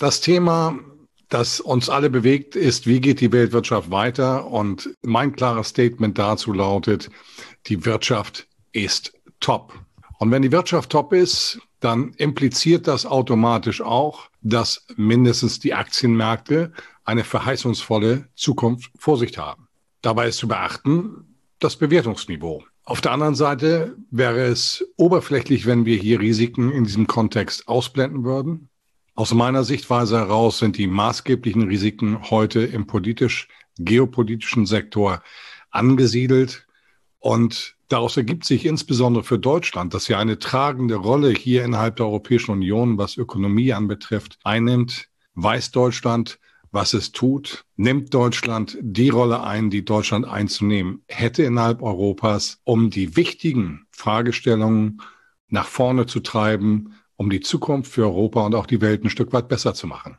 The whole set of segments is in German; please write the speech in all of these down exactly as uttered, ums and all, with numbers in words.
Das Thema, das uns alle bewegt, ist, wie geht die Weltwirtschaft weiter? Und mein klares Statement dazu lautet, die Wirtschaft ist top. Und wenn die Wirtschaft top ist, dann impliziert das automatisch auch, dass mindestens die Aktienmärkte eine verheißungsvolle Zukunft vor sich haben. Dabei ist zu beachten das Bewertungsniveau. Auf der anderen Seite wäre es oberflächlich, wenn wir hier Risiken in diesem Kontext ausblenden würden. Aus meiner Sichtweise heraus sind die maßgeblichen Risiken heute im politisch-geopolitischen Sektor angesiedelt. Und daraus ergibt sich insbesondere für Deutschland, das ja eine tragende Rolle hier innerhalb der Europäischen Union, was Ökonomie anbetrifft, einnimmt, weiß Deutschland, was es tut, nimmt Deutschland die Rolle ein, die Deutschland einzunehmen hätte innerhalb Europas, um die wichtigen Fragestellungen nach vorne zu treiben, um die Zukunft für Europa und auch die Welt ein Stück weit besser zu machen.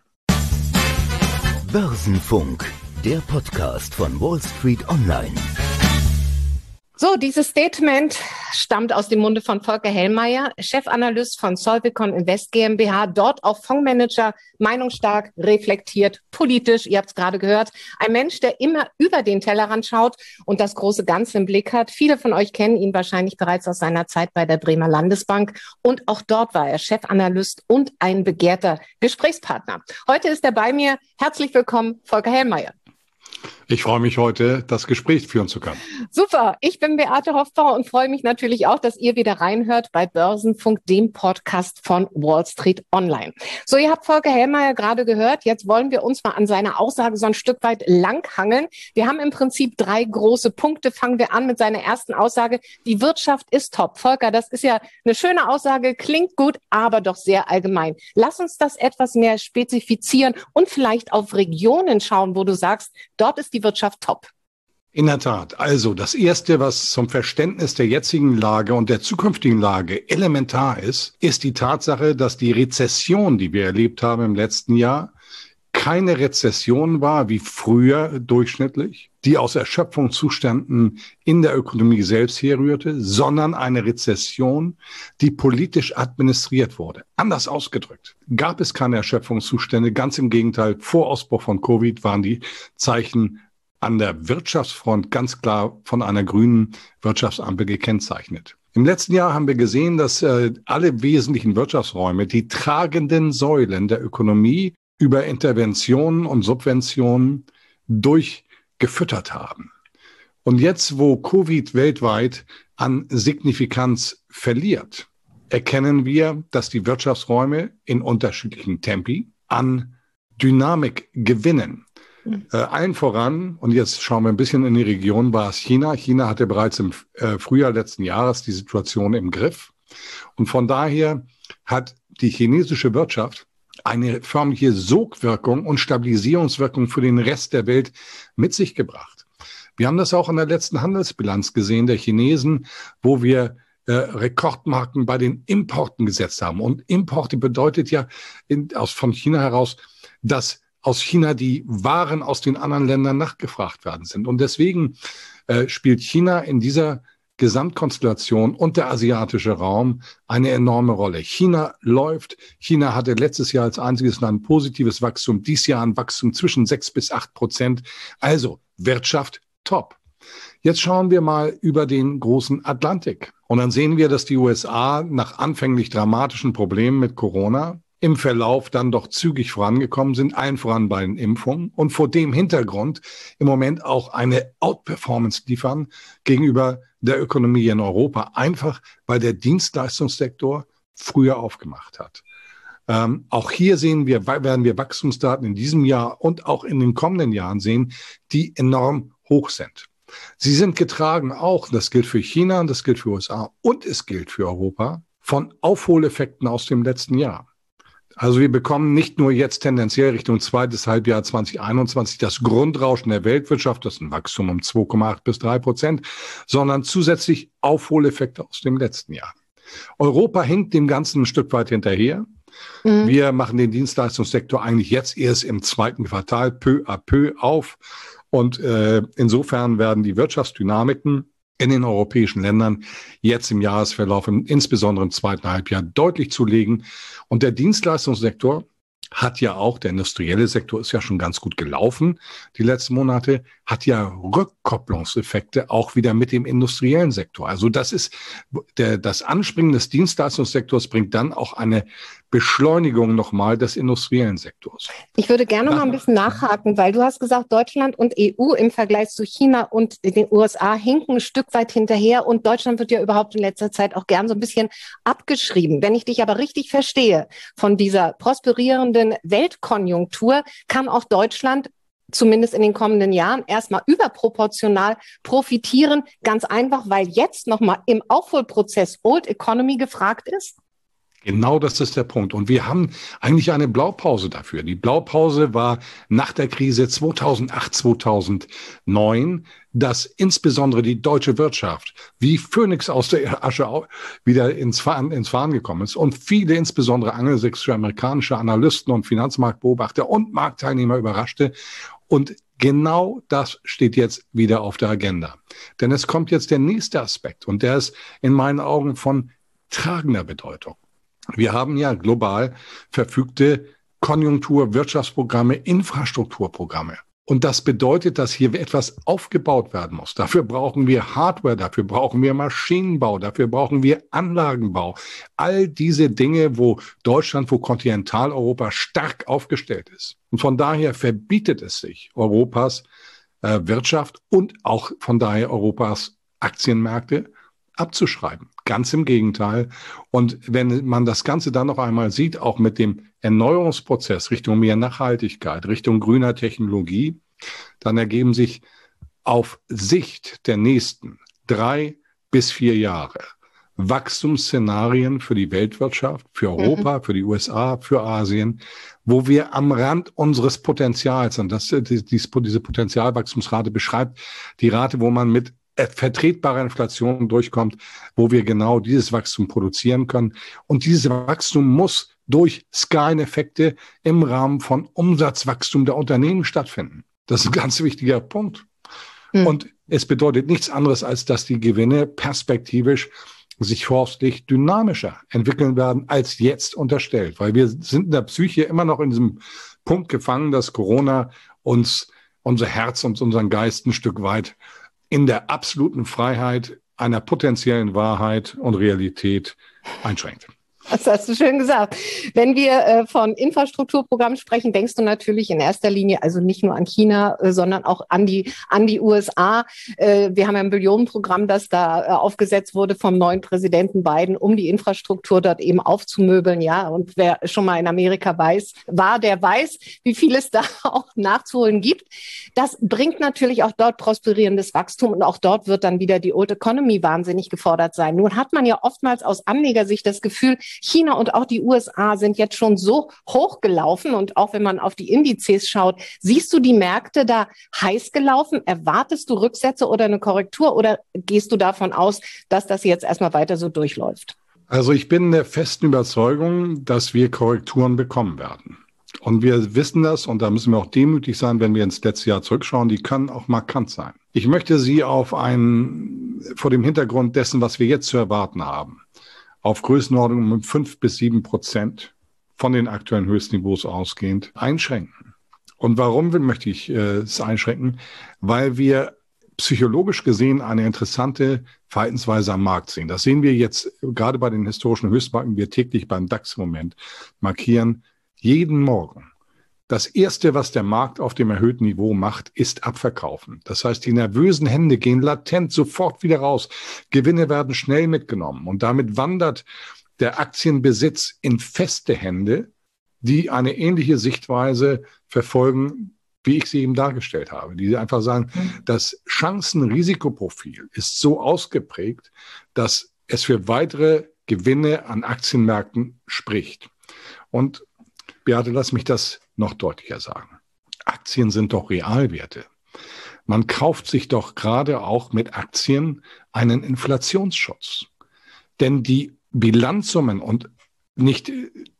Börsenfunk, der Podcast von Wall Street Online. So, dieses Statement stammt aus dem Munde von Volker Hellmeier, Chefanalyst von Solvecon Invest GmbH, dort auch Fondsmanager, meinungsstark, reflektiert, politisch, ihr habt es gerade gehört, ein Mensch, der immer über den Tellerrand schaut und das große Ganze im Blick hat. Viele von euch kennen ihn wahrscheinlich bereits aus seiner Zeit bei der Bremer Landesbank und auch dort war er Chefanalyst und ein begehrter Gesprächspartner. Heute ist er bei mir. Herzlich willkommen, Volker Hellmeier. Ich freue mich heute, das Gespräch führen zu können. Super, ich bin Beate Hofbauer und freue mich natürlich auch, dass ihr wieder reinhört bei Börsenfunk, dem Podcast von Wall Street Online. So, ihr habt Volker Hellmeier gerade gehört. Jetzt wollen wir uns mal an seiner Aussage so ein Stück weit langhangeln. Wir haben im Prinzip drei große Punkte. Fangen wir an mit seiner ersten Aussage. Die Wirtschaft ist top. Volker, das ist ja eine schöne Aussage, klingt gut, aber doch sehr allgemein. Lass uns das etwas mehr spezifizieren und vielleicht auf Regionen schauen, wo du sagst, dort ist die Wirtschaft top. In der Tat. Also das Erste, was zum Verständnis der jetzigen Lage und der zukünftigen Lage elementar ist, ist die Tatsache, dass die Rezession, die wir erlebt haben im letzten Jahr, keine Rezession war wie früher durchschnittlich, die aus Erschöpfungszuständen in der Ökonomie selbst herrührte, sondern eine Rezession, die politisch administriert wurde. Anders ausgedrückt, gab es keine Erschöpfungszustände. Ganz im Gegenteil, vor Ausbruch von Covid waren die Zeichen an der Wirtschaftsfront ganz klar von einer grünen Wirtschaftsampel gekennzeichnet. Im letzten Jahr haben wir gesehen, dass äh, alle wesentlichen Wirtschaftsräume, die tragenden Säulen der Ökonomie, über Interventionen und Subventionen durchgefüttert haben. Und jetzt, wo Covid weltweit an Signifikanz verliert, erkennen wir, dass die Wirtschaftsräume in unterschiedlichen Tempi an Dynamik gewinnen. Mhm. Äh, allen voran, und jetzt schauen wir ein bisschen in die Region, war es China. China hatte bereits im äh, Frühjahr letzten Jahres die Situation im Griff. Und von daher hat die chinesische Wirtschaft eine förmliche Sogwirkung und Stabilisierungswirkung für den Rest der Welt mit sich gebracht. Wir haben das auch in der letzten Handelsbilanz gesehen der Chinesen, wo wir äh, Rekordmarken bei den Importen gesetzt haben. Und Importe bedeutet ja in, aus, von China heraus, dass aus China die Waren aus den anderen Ländern nachgefragt werden sind. Und deswegen äh, spielt China in dieser Gesamtkonstellation und der asiatische Raum eine enorme Rolle. China läuft. China hatte letztes Jahr als einziges Land positives Wachstum, dieses Jahr ein Wachstum zwischen sechs bis acht Prozent. Also Wirtschaft top. Jetzt schauen wir mal über den großen Atlantik. Und dann sehen wir, dass die U S A nach anfänglich dramatischen Problemen mit Corona im Verlauf dann doch zügig vorangekommen sind, allen voran bei den Impfungen und vor dem Hintergrund im Moment auch eine Outperformance liefern gegenüber der Ökonomie in Europa, einfach weil der Dienstleistungssektor früher aufgemacht hat. Ähm, auch hier sehen wir, werden wir Wachstumsdaten in diesem Jahr und auch in den kommenden Jahren sehen, die enorm hoch sind. Sie sind getragen auch, das gilt für China, das gilt für U S A und es gilt für Europa, von Aufholeffekten aus dem letzten Jahr. Also wir bekommen nicht nur jetzt tendenziell Richtung zweites Halbjahr zwanzig einundzwanzig das Grundrauschen der Weltwirtschaft, das ist ein Wachstum um zwei Komma acht bis drei Prozent, sondern zusätzlich Aufholeffekte aus dem letzten Jahr. Europa hinkt dem Ganzen ein Stück weit hinterher. Mhm. Wir machen den Dienstleistungssektor eigentlich jetzt erst im zweiten Quartal peu à peu auf. Und äh, insofern werden die Wirtschaftsdynamiken in den europäischen Ländern jetzt im Jahresverlauf, insbesondere im zweiten Halbjahr, deutlich zulegen. Und der Dienstleistungssektor hat ja auch, der industrielle Sektor ist ja schon ganz gut gelaufen die letzten Monate, hat ja Rückkopplungseffekte auch wieder mit dem industriellen Sektor. Also das ist, der, das Anspringen des Dienstleistungssektors bringt dann auch eine Beschleunigung nochmal des industriellen Sektors. Ich würde gerne noch mal ein bisschen nachhaken, weil du hast gesagt, Deutschland und E U im Vergleich zu China und den U S A hinken ein Stück weit hinterher und Deutschland wird ja überhaupt in letzter Zeit auch gern so ein bisschen abgeschrieben. Wenn ich dich aber richtig verstehe, von dieser prosperierenden Weltkonjunktur kann auch Deutschland zumindest in den kommenden Jahren erstmal überproportional profitieren, ganz einfach, weil jetzt nochmal im Aufholprozess Old Economy gefragt ist? Genau, das ist der Punkt. Und wir haben eigentlich eine Blaupause dafür. Die Blaupause war nach der Krise zweitausendacht, zweitausendneun, dass insbesondere die deutsche Wirtschaft wie Phönix aus der Asche wieder ins Fahren, ins Fahren gekommen ist und viele, insbesondere angelsächsische, amerikanische Analysten und Finanzmarktbeobachter und Marktteilnehmer überraschte. Und genau das steht jetzt wieder auf der Agenda. Denn es kommt jetzt der nächste Aspekt und der ist in meinen Augen von tragender Bedeutung. Wir haben ja global verfügte Konjunktur-, Wirtschaftsprogramme, Infrastrukturprogramme. Und das bedeutet, dass hier etwas aufgebaut werden muss. Dafür brauchen wir Hardware, dafür brauchen wir Maschinenbau, dafür brauchen wir Anlagenbau. All diese Dinge, wo Deutschland, wo Kontinentaleuropa stark aufgestellt ist. Und von daher verbietet es sich Europas äh, Wirtschaft und auch von daher Europas Aktienmärkte abzuschreiben. Ganz im Gegenteil. Und wenn man das Ganze dann noch einmal sieht, auch mit dem Erneuerungsprozess Richtung mehr Nachhaltigkeit, Richtung grüner Technologie, dann ergeben sich auf Sicht der nächsten drei bis vier Jahre Wachstumsszenarien für die Weltwirtschaft, für Europa, mhm. für die U S A, für Asien, wo wir am Rand unseres Potenzials, und das, diese Potenzialwachstumsrate beschreibt die Rate, wo man mit vertretbare Inflation durchkommt, wo wir genau dieses Wachstum produzieren können. Und dieses Wachstum muss durch Skaleneffekte im Rahmen von Umsatzwachstum der Unternehmen stattfinden. Das ist ein ganz wichtiger Punkt. Hm. Und es bedeutet nichts anderes, als dass die Gewinne perspektivisch sich forstlich dynamischer entwickeln werden, als jetzt unterstellt. Weil wir sind in der Psyche immer noch in diesem Punkt gefangen, dass Corona uns unser Herz und unseren Geist ein Stück weit in der absoluten Freiheit einer potenziellen Wahrheit und Realität einschränkt. Das hast du schön gesagt. Wenn wir äh, von Infrastrukturprogrammen sprechen, denkst du natürlich in erster Linie also nicht nur an China, äh, sondern auch an die an die U S A. Äh, wir haben ja ein Billionenprogramm, das da äh, aufgesetzt wurde vom neuen Präsidenten Biden, um die Infrastruktur dort eben aufzumöbeln. Ja, und wer schon mal in Amerika weiß, war, der weiß, wie viel es da auch nachzuholen gibt. Das bringt natürlich auch dort prosperierendes Wachstum und auch dort wird dann wieder die Old Economy wahnsinnig gefordert sein. Nun hat man ja oftmals aus Anlegersicht das Gefühl, China und auch die U S A sind jetzt schon so hochgelaufen und auch wenn man auf die Indizes schaut, siehst du die Märkte da heiß gelaufen? Erwartest du Rücksätze oder eine Korrektur oder gehst du davon aus, dass das jetzt erstmal weiter so durchläuft? Also ich bin der festen Überzeugung, dass wir Korrekturen bekommen werden. Und wir wissen das und da müssen wir auch demütig sein, wenn wir ins letzte Jahr zurückschauen, die können auch markant sein. Ich möchte Sie auf einen, vor dem Hintergrund dessen, was wir jetzt zu erwarten haben, auf Größenordnung um fünf bis sieben Prozent von den aktuellen Höchstniveaus ausgehend einschränken. Und warum möchte ich äh, es einschränken? Weil wir psychologisch gesehen eine interessante Verhaltensweise am Markt sehen. Das sehen wir jetzt gerade bei den historischen Höchstmarken, wir täglich beim DAX im Moment markieren. Jeden Morgen. Das Erste, was der Markt auf dem erhöhten Niveau macht, ist abverkaufen. Das heißt, die nervösen Hände gehen latent sofort wieder raus. Gewinne werden schnell mitgenommen. Und damit wandert der Aktienbesitz in feste Hände, die eine ähnliche Sichtweise verfolgen, wie ich sie eben dargestellt habe. Die einfach sagen, das Chancen-Risikoprofil ist so ausgeprägt, dass es für weitere Gewinne an Aktienmärkten spricht. Und Beate, lass mich das noch deutlicher sagen. Aktien sind doch Realwerte. Man kauft sich doch gerade auch mit Aktien einen Inflationsschutz. Denn die Bilanzsummen und nicht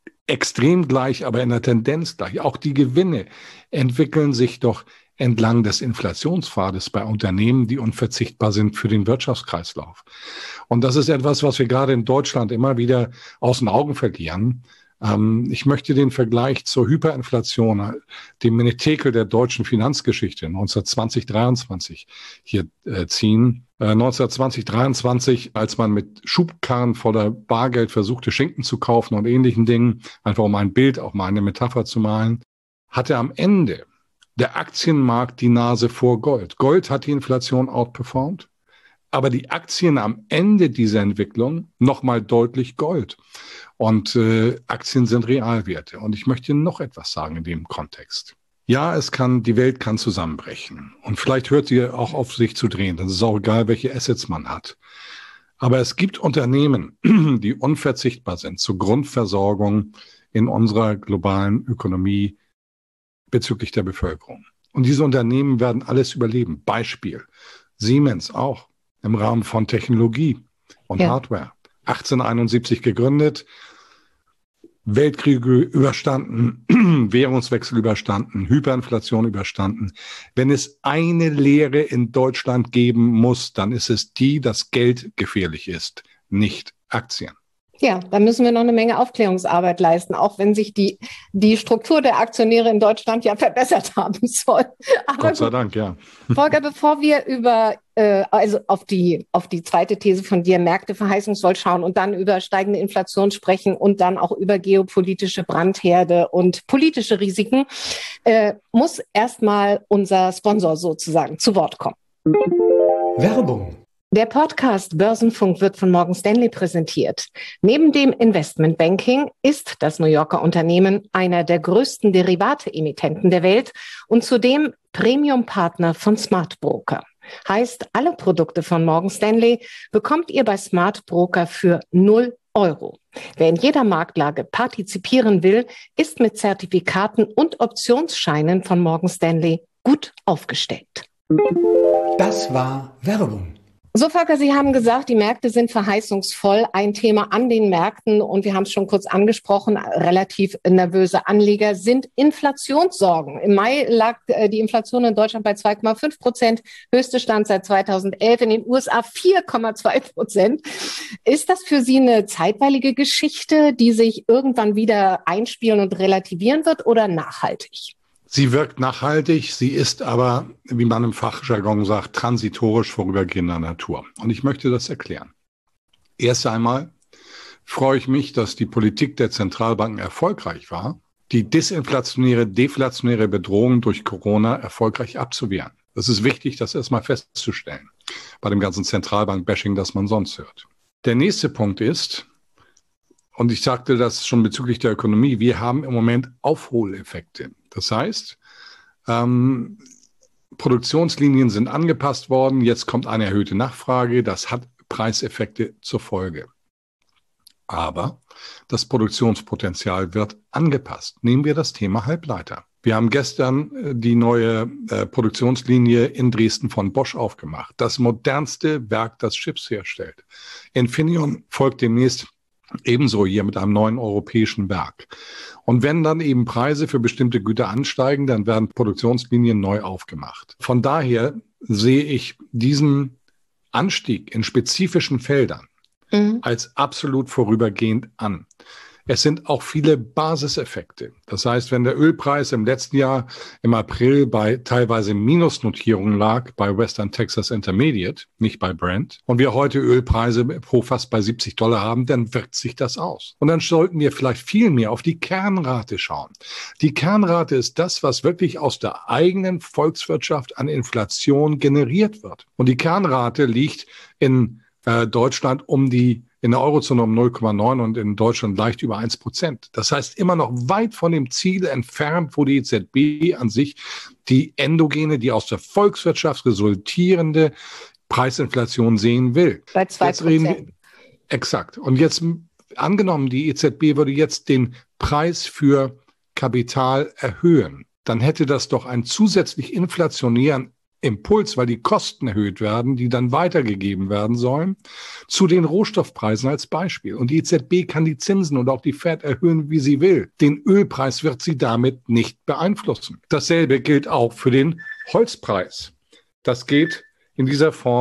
extrem gleich, aber in der Tendenz gleich, auch die Gewinne entwickeln sich doch entlang des Inflationspfades bei Unternehmen, die unverzichtbar sind für den Wirtschaftskreislauf. Und das ist etwas, was wir gerade in Deutschland immer wieder aus den Augen verlieren. Ähm, ich möchte den Vergleich zur Hyperinflation, dem Menetekel der deutschen Finanzgeschichte neunzehnhundertzwanzig, dreiundzwanzig hier äh, ziehen. Äh, neunzehnhundertzwanzig, dreiundzwanzig, als man mit Schubkarren voller Bargeld versuchte, Schinken zu kaufen und ähnlichen Dingen, einfach um ein Bild, auch mal eine Metapher zu malen, hatte am Ende der Aktienmarkt die Nase vor Gold. Gold hat die Inflation outperformed, aber die Aktien am Ende dieser Entwicklung nochmal deutlich Gold. Und äh, Aktien sind Realwerte. Und ich möchte noch etwas sagen in dem Kontext. Ja, es kann, die Welt kann zusammenbrechen. Und vielleicht hört sie auch auf, sich zu drehen. Das ist auch egal, welche Assets man hat. Aber es gibt Unternehmen, die unverzichtbar sind zur Grundversorgung in unserer globalen Ökonomie bezüglich der Bevölkerung. Und diese Unternehmen werden alles überleben. Beispiel: Siemens auch im Rahmen von Technologie und ja. Hardware. achtzehnhunderteinundsiebzig gegründet, Weltkriege überstanden, Währungswechsel überstanden, Hyperinflation überstanden. Wenn es eine Lehre in Deutschland geben muss, dann ist es die, dass Geld gefährlich ist, nicht Aktien. Ja, da müssen wir noch eine Menge Aufklärungsarbeit leisten, auch wenn sich die, die Struktur der Aktionäre in Deutschland ja verbessert haben soll. Aber Gott sei Dank, ja. Volker, bevor wir über äh, also auf die auf die zweite These von dir, Märkte verheißungsvoll schauen und dann über steigende Inflation sprechen und dann auch über geopolitische Brandherde und politische Risiken, äh, muss erstmal unser Sponsor sozusagen zu Wort kommen. Werbung. Der Podcast Börsenfunk wird von Morgan Stanley präsentiert. Neben dem Investmentbanking ist das New Yorker Unternehmen einer der größten Derivate-Emittenten der Welt und zudem Premium-Partner von Smart Broker. Heißt, alle Produkte von Morgan Stanley bekommt ihr bei Smart Broker für null Euro. Wer in jeder Marktlage partizipieren will, ist mit Zertifikaten und Optionsscheinen von Morgan Stanley gut aufgestellt. Das war Werbung. So, Volker, Sie haben gesagt, die Märkte sind verheißungsvoll. Ein Thema an den Märkten, und wir haben es schon kurz angesprochen, relativ nervöse Anleger sind Inflationssorgen. Im Mai lag äh, die Inflation in Deutschland bei zwei Komma fünf Prozent, höchste Stand seit zweitausendelf, in den U S A vier Komma zwei Prozent. Ist das für Sie eine zeitweilige Geschichte, die sich irgendwann wieder einspielen und relativieren wird, oder nachhaltig? Sie wirkt nachhaltig, sie ist aber, wie man im Fachjargon sagt, transitorisch vorübergehender Natur. Und ich möchte das erklären. Erst einmal freue ich mich, dass die Politik der Zentralbanken erfolgreich war, die disinflationäre, deflationäre Bedrohung durch Corona erfolgreich abzuwehren. Das ist wichtig, das erstmal festzustellen, bei dem ganzen Zentralbank-Bashing, das man sonst hört. Der nächste Punkt ist, und ich sagte das schon bezüglich der Ökonomie, wir haben im Moment Aufholeffekte. Das heißt, ähm, Produktionslinien sind angepasst worden, jetzt kommt eine erhöhte Nachfrage, das hat Preiseffekte zur Folge. Aber das Produktionspotenzial wird angepasst. Nehmen wir das Thema Halbleiter. Wir haben gestern äh, die neue äh, Produktionslinie in Dresden von Bosch aufgemacht. Das modernste Werk, das Chips herstellt. Infineon folgt demnächst ebenso hier mit einem neuen europäischen Werk. Und wenn dann eben Preise für bestimmte Güter ansteigen, dann werden Produktionslinien neu aufgemacht. Von daher sehe ich diesen Anstieg in spezifischen Feldern mhm. als absolut vorübergehend an. Es sind auch viele Basiseffekte. Das heißt, wenn der Ölpreis im letzten Jahr im April bei teilweise Minusnotierungen lag, bei Western Texas Intermediate, nicht bei Brent, und wir heute Ölpreise pro fast bei siebzig Dollar haben, dann wirkt sich das aus. Und dann sollten wir vielleicht viel mehr auf die Kernrate schauen. Die Kernrate ist das, was wirklich aus der eigenen Volkswirtschaft an Inflation generiert wird. Und die Kernrate liegt in äh, Deutschland um die in der Eurozone um null Komma neun und in Deutschland leicht über eins Prozent. Das heißt, immer noch weit von dem Ziel entfernt, wo die E Z B an sich die endogene, die aus der Volkswirtschaft resultierende Preisinflation sehen will. Bei zwei Prozent. Exakt. Und jetzt angenommen, die E Z B würde jetzt den Preis für Kapital erhöhen, dann hätte das doch einen zusätzlich inflationären Impuls, weil die Kosten erhöht werden, die dann weitergegeben werden sollen, zu den Rohstoffpreisen als Beispiel. Und die E Z B kann die Zinsen und auch die Fed erhöhen, wie sie will. Den Ölpreis wird sie damit nicht beeinflussen. Dasselbe gilt auch für den Holzpreis. Das geht in dieser Form,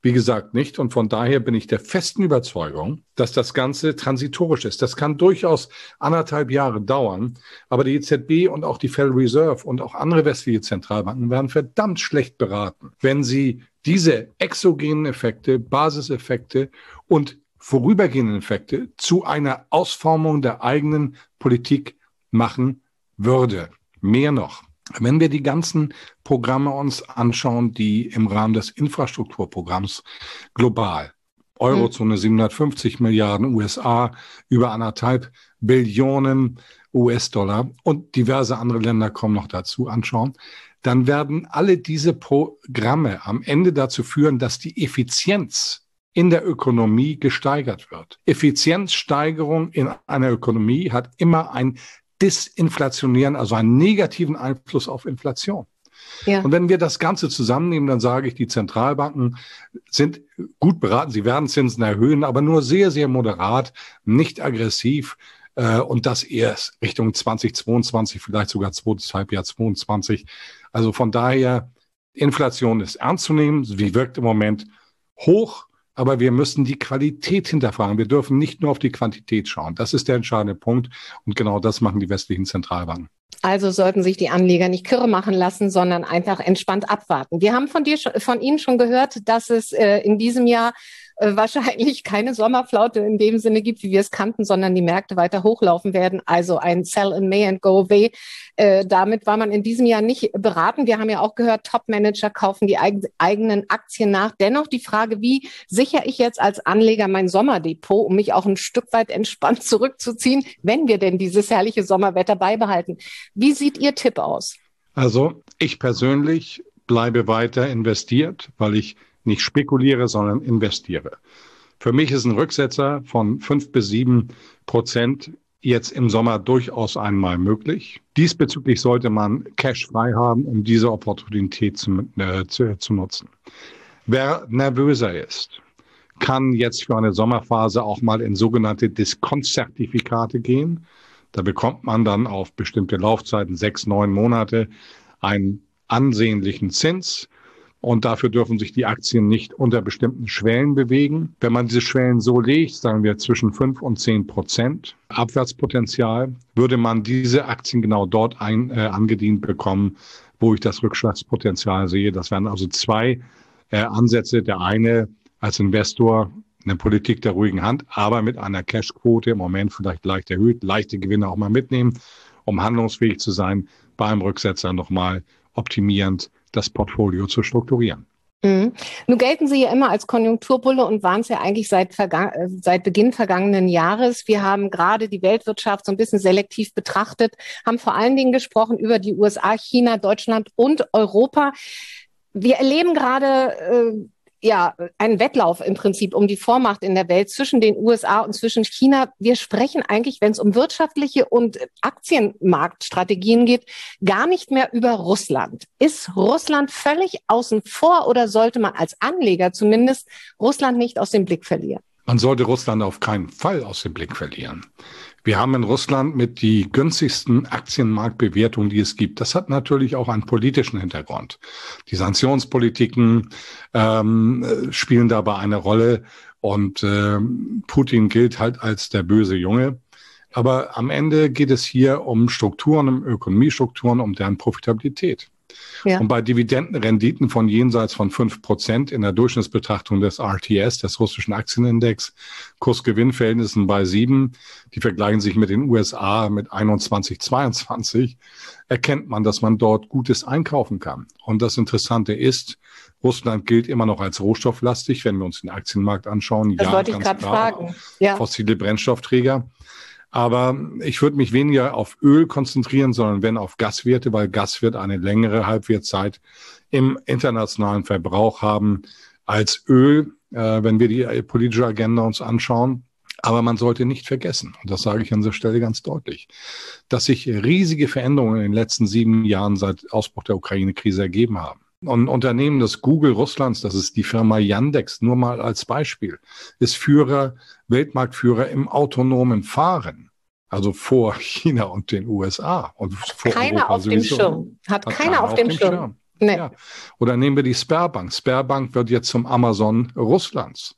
wie gesagt, nicht. Und von daher bin ich der festen Überzeugung, dass das Ganze transitorisch ist. Das kann durchaus anderthalb Jahre dauern. Aber die E Z B und auch die Federal Reserve und auch andere westliche Zentralbanken werden verdammt schlecht beraten, wenn sie diese exogenen Effekte, Basiseffekte und vorübergehenden Effekte zu einer Ausformung der eigenen Politik machen würde. Mehr noch. Wenn wir die ganzen Programme uns anschauen, die im Rahmen des Infrastrukturprogramms global, Eurozone siebenhundertfünfzig Milliarden U S A, über anderthalb Billionen U S-Dollar und diverse andere Länder kommen noch dazu, anschauen, dann werden alle diese Programme am Ende dazu führen, dass die Effizienz in der Ökonomie gesteigert wird. Effizienzsteigerung in einer Ökonomie hat immer ein disinflationieren, also einen negativen Einfluss auf Inflation. Ja. Und wenn wir das Ganze zusammennehmen, dann sage ich, die Zentralbanken sind gut beraten. Sie werden Zinsen erhöhen, aber nur sehr, sehr moderat, nicht aggressiv. Äh, und das erst Richtung zweitausendzweiundzwanzig, vielleicht sogar zweites Halbjahr zweiundzwanzig. Also von daher, Inflation ist ernst zu nehmen. Sie wirkt im Moment hoch. Aber wir müssen die Qualität hinterfragen. Wir dürfen nicht nur auf die Quantität schauen. Das ist der entscheidende Punkt. Und genau das machen die westlichen Zentralbanken. Also sollten sich die Anleger nicht kirre machen lassen, sondern einfach entspannt abwarten. Wir haben von dir, von Ihnen schon gehört, dass es äh, in diesem Jahr äh, wahrscheinlich keine Sommerflaute in dem Sinne gibt, wie wir es kannten, sondern die Märkte weiter hochlaufen werden. Also ein Sell in May and go away. Äh, damit war man in diesem Jahr nicht beraten. Wir haben ja auch gehört, Top-Manager kaufen die eig- eigenen Aktien nach. Dennoch die Frage, wie sichere ich jetzt als Anleger mein Sommerdepot, um mich auch ein Stück weit entspannt zurückzuziehen, wenn wir denn dieses herrliche Sommerwetter beibehalten? Wie sieht Ihr Tipp aus? Also ich persönlich bleibe weiter investiert, weil ich nicht spekuliere, sondern investiere. Für mich ist ein Rücksetzer von fünf bis sieben Prozent jetzt im Sommer durchaus einmal möglich. Diesbezüglich sollte man Cash frei haben, um diese Opportunität zu, äh, zu, zu nutzen. Wer nervöser ist, kann jetzt für eine Sommerphase auch mal in sogenannte Diskontzertifikate gehen. Da bekommt man dann auf bestimmte Laufzeiten, sechs, neun Monate, einen ansehnlichen Zins. Und dafür dürfen sich die Aktien nicht unter bestimmten Schwellen bewegen. Wenn man diese Schwellen so legt, sagen wir zwischen fünf und zehn Prozent Abwärtspotenzial, würde man diese Aktien genau dort ein, äh, angedient bekommen, wo ich das Rückschlagspotenzial sehe. Das wären also zwei äh, Ansätze. Der eine als Investor eine Politik der ruhigen Hand, aber mit einer Cashquote im Moment vielleicht leicht erhöht, leichte Gewinne auch mal mitnehmen, um handlungsfähig zu sein, beim Rücksetzer nochmal optimierend das Portfolio zu strukturieren. Mhm. Nun gelten Sie ja immer als Konjunkturbulle und waren es ja eigentlich seit, verga- seit Beginn vergangenen Jahres. Wir haben gerade die Weltwirtschaft so ein bisschen selektiv betrachtet, haben vor allen Dingen gesprochen über die U S A, China, Deutschland und Europa. Wir erleben gerade äh, ja, ein Wettlauf im Prinzip um die Vormacht in der Welt zwischen den U S A und zwischen China. Wir sprechen eigentlich, wenn es um wirtschaftliche und Aktienmarktstrategien geht, gar nicht mehr über Russland. Ist Russland völlig außen vor oder sollte man als Anleger zumindest Russland nicht aus dem Blick verlieren? Man sollte Russland auf keinen Fall aus dem Blick verlieren. Wir haben in Russland mit die günstigsten Aktienmarktbewertungen, die es gibt. Das hat natürlich auch einen politischen Hintergrund. Die Sanktionspolitiken ähm, spielen dabei eine Rolle und äh, Putin gilt halt als der böse Junge. Aber am Ende geht es hier um Strukturen, um Ökonomiestrukturen, um deren Profitabilität. Ja. Und bei Dividendenrenditen von jenseits von fünf Prozent in der Durchschnittsbetrachtung des R T S, des russischen Aktienindex, Kurs-Gewinn-Verhältnissen bei sieben, die vergleichen sich mit den U S A mit einundzwanzig, zweiundzwanzig, erkennt man, dass man dort Gutes einkaufen kann. Und das Interessante ist, Russland gilt immer noch als rohstofflastig, wenn wir uns den Aktienmarkt anschauen. Das ja, wollte ich gerade fragen. Ja. Fossile Brennstoffträger. Aber ich würde mich weniger auf Öl konzentrieren, sondern wenn auf Gaswerte, weil Gas wird eine längere Halbwertszeit im internationalen Verbrauch haben als Öl, äh, wenn wir die politische Agenda uns anschauen. Aber man sollte nicht vergessen, und das sage ich an dieser Stelle ganz deutlich, dass sich riesige Veränderungen in den letzten sieben Jahren seit Ausbruch der Ukraine-Krise ergeben haben. Und ein Unternehmen des Google Russlands, das ist die Firma Yandex, nur mal als Beispiel, ist Führer, Weltmarktführer im autonomen Fahren. Also vor China und den U S A. Und vor keiner Europa auf dem sowieso. Schirm. Hat, Hat keiner, keiner auf dem Schirm. Schirm. Nee. Ja. Oder nehmen wir die Sberbank. Sberbank wird jetzt zum Amazon Russlands.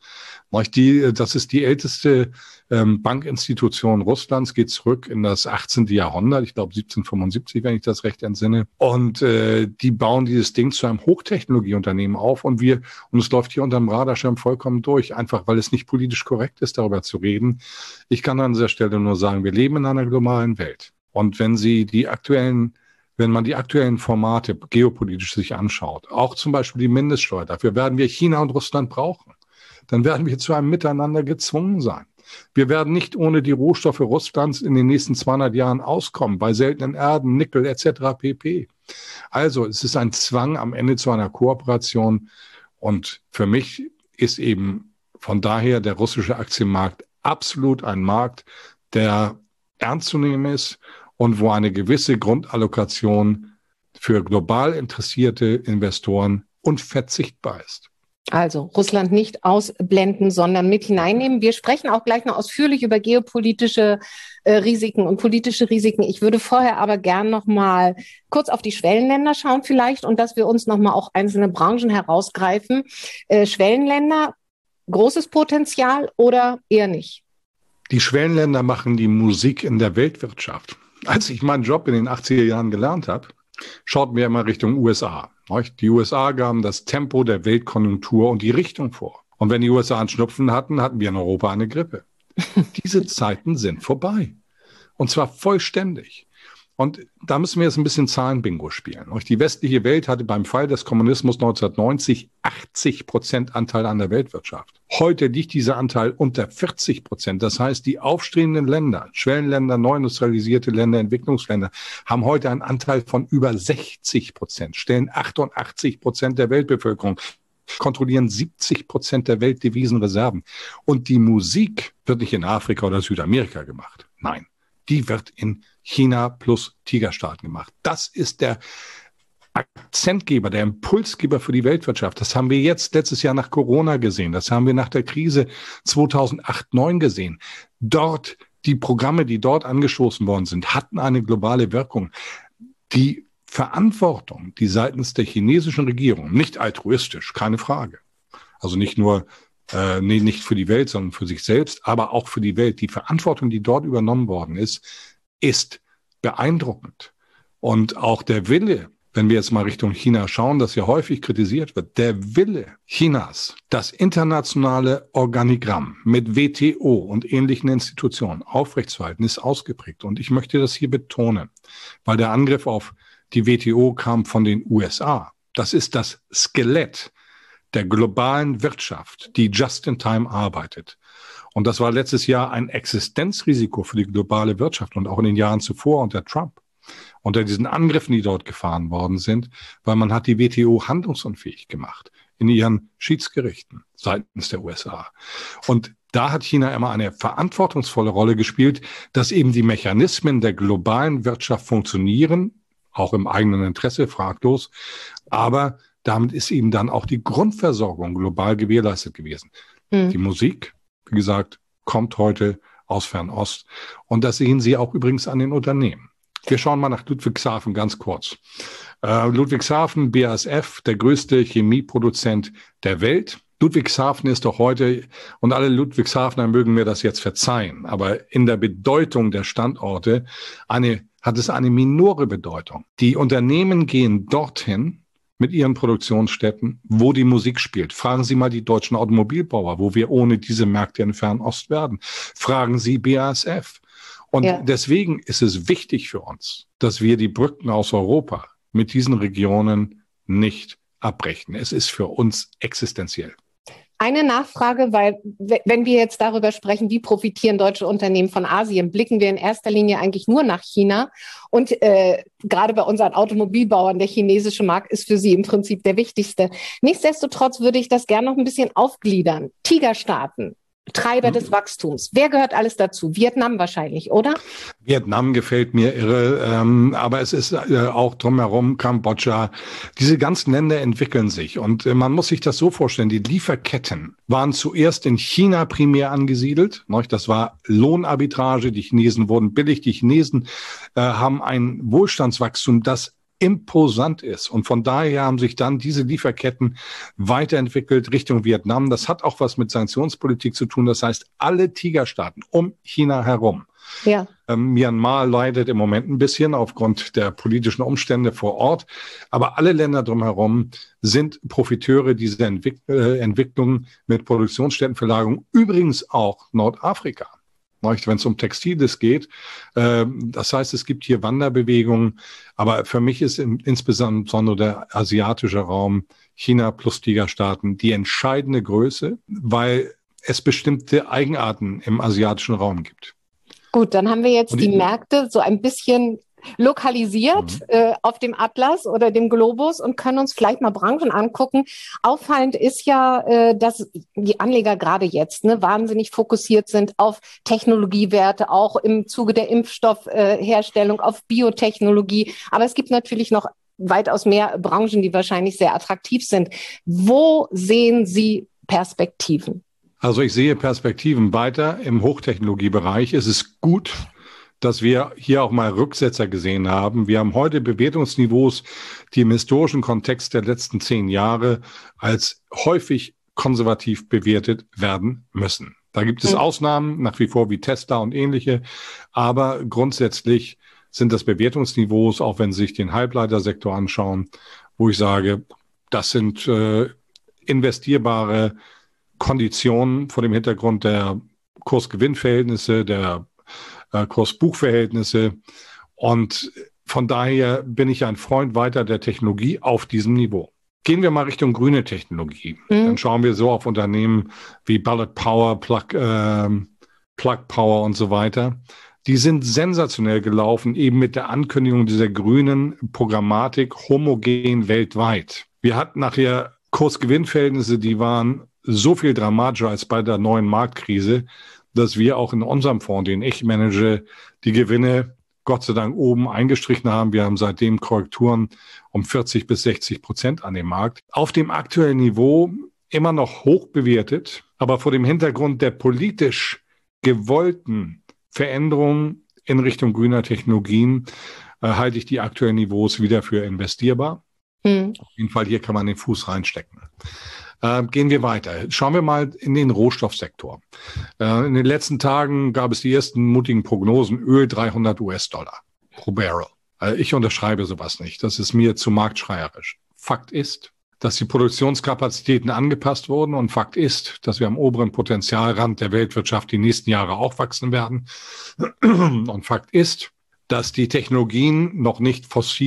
Die, das ist die älteste ähm, Bankinstitution Russlands, geht zurück in das achtzehnten Jahrhundert, ich glaube siebzehnhundertfünfundsiebzig, wenn ich das recht entsinne. Und äh, die bauen dieses Ding zu einem Hochtechnologieunternehmen auf und wir und es läuft hier unterm Radarschirm vollkommen durch, einfach weil es nicht politisch korrekt ist, darüber zu reden. Ich kann an dieser Stelle nur sagen, wir leben in einer globalen Welt. Und wenn Sie die aktuellen Wenn man die aktuellen Formate geopolitisch sich anschaut, auch zum Beispiel die Mindeststeuer, dafür werden wir China und Russland brauchen. Dann werden wir zu einem Miteinander gezwungen sein. Wir werden nicht ohne die Rohstoffe Russlands in den nächsten zweihundert Jahren auskommen, bei seltenen Erden, Nickel et cetera pp. Also es ist ein Zwang am Ende zu einer Kooperation. Und für mich ist eben von daher der russische Aktienmarkt absolut ein Markt, der ernst zu nehmen ist und wo eine gewisse Grundallokation für global interessierte Investoren unverzichtbar ist. Also Russland nicht ausblenden, sondern mit hineinnehmen. Wir sprechen auch gleich noch ausführlich über geopolitische äh, Risiken und politische Risiken. Ich würde vorher aber gern noch mal kurz auf die Schwellenländer schauen vielleicht und dass wir uns noch mal auch einzelne Branchen herausgreifen. Äh, Schwellenländer, großes Potenzial oder eher nicht? Die Schwellenländer machen die Musik in der Weltwirtschaft. Als ich meinen Job in den achtziger Jahren gelernt habe, schauten wir immer Richtung U S A. Die U S A gaben das Tempo der Weltkonjunktur und die Richtung vor. Und wenn die U S A einen Schnupfen hatten, hatten wir in Europa eine Grippe. Diese Zeiten sind vorbei. Und zwar vollständig. Und da müssen wir jetzt ein bisschen Zahlenbingo spielen. Die westliche Welt hatte beim Fall des Kommunismus neunzehnhundertneunzig achtzig Prozent Anteil an der Weltwirtschaft. Heute liegt dieser Anteil unter vierzig Prozent. Das heißt, die aufstrebenden Länder, Schwellenländer, neuindustrialisierte Länder, Entwicklungsländer, haben heute einen Anteil von über sechzig Prozent, stellen achtundachtzig Prozent der Weltbevölkerung, kontrollieren siebzig Prozent der Weltdevisenreserven. Und die Musik wird nicht in Afrika oder Südamerika gemacht. Nein, die wird in China plus Tigerstaaten gemacht. Das ist der Akzentgeber, der Impulsgeber für die Weltwirtschaft. Das haben wir jetzt letztes Jahr nach Corona gesehen. Das haben wir nach der Krise zweitausendacht neun gesehen. Dort, die Programme, die dort angestoßen worden sind, hatten eine globale Wirkung. Die Verantwortung, die seitens der chinesischen Regierung, nicht altruistisch, keine Frage. Also nicht nur Äh, nee, nicht für die Welt, sondern für sich selbst, aber auch für die Welt. Die Verantwortung, die dort übernommen worden ist, ist beeindruckend. Und auch der Wille, wenn wir jetzt mal Richtung China schauen, das ja häufig kritisiert wird, der Wille Chinas, das internationale Organigramm mit W T O und ähnlichen Institutionen aufrechtzuerhalten, ist ausgeprägt. Und ich möchte das hier betonen, weil der Angriff auf die W T O kam von den U S A. Das ist das Skelett der globalen Wirtschaft, die just in time arbeitet. Und das war letztes Jahr ein Existenzrisiko für die globale Wirtschaft und auch in den Jahren zuvor unter Trump, unter diesen Angriffen, die dort gefahren worden sind, weil man hat die W T O handlungsunfähig gemacht in ihren Schiedsgerichten seitens der U S A. Und da hat China immer eine verantwortungsvolle Rolle gespielt, dass eben die Mechanismen der globalen Wirtschaft funktionieren, auch im eigenen Interesse, fraglos, aber damit ist eben dann auch die Grundversorgung global gewährleistet gewesen. Mhm. Die Musik, wie gesagt, kommt heute aus Fernost. Und das sehen Sie auch übrigens an den Unternehmen. Wir schauen mal nach Ludwigshafen ganz kurz. Äh, Ludwigshafen, B A S F, der größte Chemieproduzent der Welt. Ludwigshafen ist doch heute, und alle Ludwigshafener mögen mir das jetzt verzeihen, aber in der Bedeutung der Standorte eine, hat es eine minore Bedeutung. Die Unternehmen gehen dorthin, mit ihren Produktionsstätten, wo die Musik spielt. Fragen Sie mal die deutschen Automobilbauer, wo wir ohne diese Märkte in Fernost werden. Fragen Sie B A S F. Und ja. Deswegen ist es wichtig für uns, dass wir die Brücken aus Europa mit diesen Regionen nicht abbrechen. Es ist für uns existenziell. Eine Nachfrage, weil wenn wir jetzt darüber sprechen, wie profitieren deutsche Unternehmen von Asien, blicken wir in erster Linie eigentlich nur nach China. Und äh, gerade bei unseren Automobilbauern, der chinesische Markt ist für sie im Prinzip der wichtigste. Nichtsdestotrotz würde ich das gerne noch ein bisschen aufgliedern. Tigerstaaten, Treiber des Wachstums. Wer gehört alles dazu? Vietnam wahrscheinlich, oder? Vietnam gefällt mir irre, ähm, aber es ist äh, auch drumherum Kambodscha. Diese ganzen Länder entwickeln sich und äh, man muss sich das so vorstellen, die Lieferketten waren zuerst in China primär angesiedelt. Ne? Das war Lohnarbitrage, die Chinesen wurden billig, die Chinesen äh, haben ein Wohlstandswachstum, das imposant ist. Und von daher haben sich dann diese Lieferketten weiterentwickelt Richtung Vietnam. Das hat auch was mit Sanktionspolitik zu tun. Das heißt, alle Tigerstaaten um China herum. Ja. Ähm, Myanmar leidet im Moment ein bisschen aufgrund der politischen Umstände vor Ort. Aber alle Länder drumherum sind Profiteure dieser Entwick- äh, Entwicklung mit Produktionsstättenverlagerung. Übrigens auch Nordafrika. Wenn es um Textiles geht. Ähm, das heißt, es gibt hier Wanderbewegungen. Aber für mich ist im, insbesondere der asiatische Raum, China plus Tigerstaaten, die entscheidende Größe, weil es bestimmte Eigenarten im asiatischen Raum gibt. Gut, dann haben wir jetzt Und die ich- Märkte so ein bisschen lokalisiert Mhm. äh, auf dem Atlas oder dem Globus und können uns vielleicht mal Branchen angucken. Auffallend ist ja, äh, dass die Anleger gerade jetzt ne, wahnsinnig fokussiert sind auf Technologiewerte, auch im Zuge der Impfstoffherstellung, äh, auf Biotechnologie. Aber es gibt natürlich noch weitaus mehr Branchen, die wahrscheinlich sehr attraktiv sind. Wo sehen Sie Perspektiven? Also ich sehe Perspektiven weiter im Hochtechnologiebereich. Es ist gut, dass wir hier auch mal Rücksetzer gesehen haben. Wir haben heute Bewertungsniveaus, die im historischen Kontext der letzten zehn Jahre als häufig konservativ bewertet werden müssen. Da gibt es Ausnahmen, nach wie vor wie Tesla und ähnliche. Aber grundsätzlich sind das Bewertungsniveaus, auch wenn Sie sich den Halbleitersektor anschauen, wo ich sage, das sind äh, investierbare Konditionen vor dem Hintergrund der Kursgewinnverhältnisse, der äh, Kursbuchverhältnisse. Und von daher bin ich ein Freund weiter der Technologie auf diesem Niveau. Gehen wir mal Richtung grüne Technologie. Mhm. Dann schauen wir so auf Unternehmen wie Ballard Power, Plug, äh, Plug Power und so weiter. Die sind sensationell gelaufen, eben mit der Ankündigung dieser grünen Programmatik homogen weltweit. Wir hatten nachher Kursgewinnverhältnisse, die waren so viel dramatischer als bei der neuen Marktkrise, dass wir auch in unserem Fonds, den ich manage, die Gewinne Gott sei Dank oben eingestrichen haben. Wir haben seitdem Korrekturen um vierzig bis sechzig Prozent an dem Markt. Auf dem aktuellen Niveau immer noch hoch bewertet, aber vor dem Hintergrund der politisch gewollten Veränderungen in Richtung grüner Technologien äh, halte ich die aktuellen Niveaus wieder für investierbar. Mhm. Auf jeden Fall hier kann man den Fuß reinstecken. Äh, gehen wir weiter. Schauen wir mal in den Rohstoffsektor. Äh, in den letzten Tagen gab es die ersten mutigen Prognosen. Öl dreihundert US-Dollar pro Barrel. Äh, ich unterschreibe sowas nicht. Das ist mir zu marktschreierisch. Fakt ist, dass die Produktionskapazitäten angepasst wurden. Und Fakt ist, dass wir am oberen Potenzialrand der Weltwirtschaft die nächsten Jahre auch wachsen werden. Und Fakt ist, dass die Technologien noch nicht